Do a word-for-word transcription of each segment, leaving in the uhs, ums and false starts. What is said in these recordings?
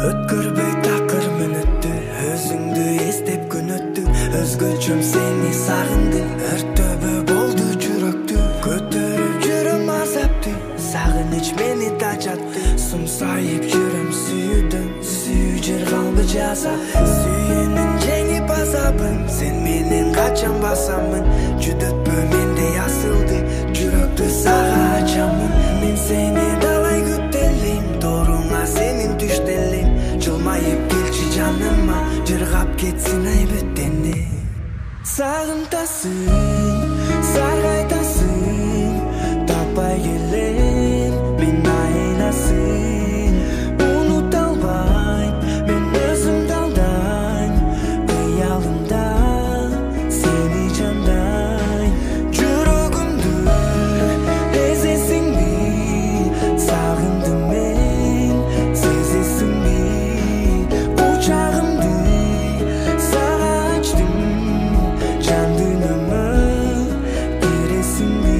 Өткөрбөй такыр мүнөттү, өзүңдү эстеп күн өттү. Өзгөчөм сени сагындым, өртөбө болду жүрөктү. Көтөрүп жүрөм азапты, сагыныч мени тачатты. Сумсайып жүрөм сүйүүдөн, сүйүү жер калбы жаза. Сүйүүнүн жеңип азабын, сен менен качан басамын. Жүдөтпө мендей асылды, жүрөктү сага ачамын. Мен сени далай күттелим, торуңа сенин түштелим. Жылмайып келчи жаныма, жыргап кетсин айбеттенди. Сагынтасың, саргайтасың, таппай келем мен айласын. Унута албайм, мен өзүмдү алдайм, кыялымда сени жандайм. Жүрөгүмдү эзесиңби, сагындым мен, сезесиңби? Кучагымды сага ачтым, жан дүйнөмө бересиңби?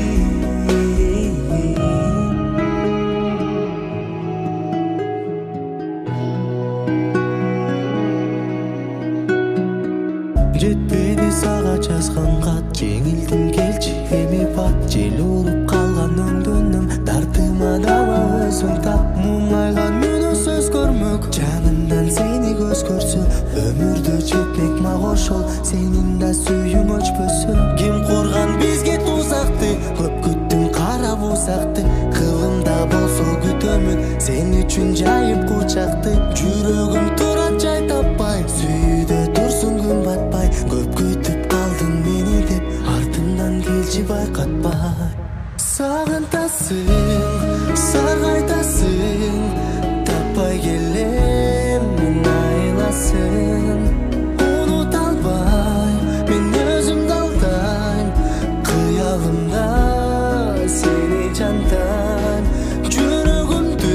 Жетпеди сага жазган кат, жеңилдим келчи эми бат. Жел уруп калган өңдөнүм, тартыма дала өзүң тап. Муңайган үнө сөз көрмөк, жанымдан сени көз көрсө. Өмүрдө жетмек мага ошол, сенин да сүйүүң өчпөсө. Ким курган бизге тузакты, көп күттүм кара бузакты. Кылымда болсо күтөмүн, сен үчүн жайып кучакты. Жүрөгүм турат жай таппай, сүйүүдө турсун күн батпай. Көп күтүп калдың мени деп, артымдан келчи байкатпай. Сагынтасың, саргайтасың, таппай келем мен айласын. Унута албайм, мен өзүмдү алдайм, кыялымда сени жандайм. Жүрөгүмдү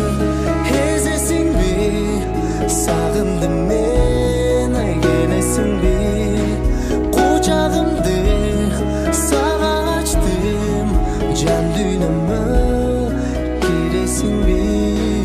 эзесиңби, сагындым мен, ай келесиңби? Кучагымды сага ачтым, жан дүйнөмө киресиңби?